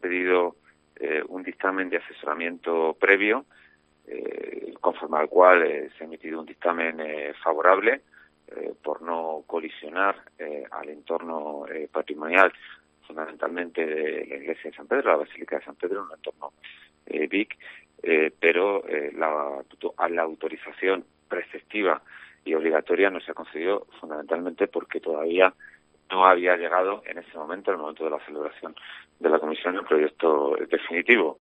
pedido un dictamen de asesoramiento previo, conforme al cual se ha emitido un dictamen favorable por no colisionar al entorno patrimonial, fundamentalmente de la iglesia de San Pedro, la Basílica de San Pedro, un entorno BIC, pero la autorización preceptiva y obligatoria no se ha concedido fundamentalmente porque todavía no había llegado en ese momento, el momento de la celebración de la comisión, el proyecto definitivo.